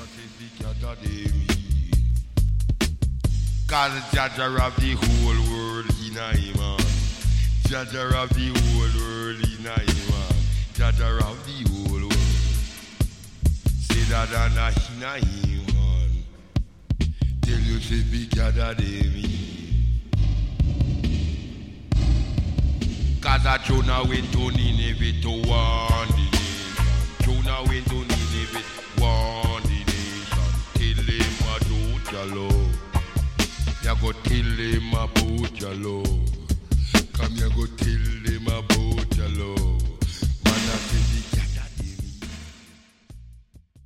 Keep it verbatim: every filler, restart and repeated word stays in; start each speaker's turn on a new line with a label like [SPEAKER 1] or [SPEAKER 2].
[SPEAKER 1] say the gather them in. Cause Jaja of the whole world in a man. Jaja of the whole world in a man. Jaja of the whole world. Say that and a in a man. Tell you say the gather them in. Cause a Jonah went to Nineveh to warn the nation. Jonah went to Nineveh, warn the nation. Tell him about your love. You go tell him about your love. Come you go tell him about your love. Man, I say the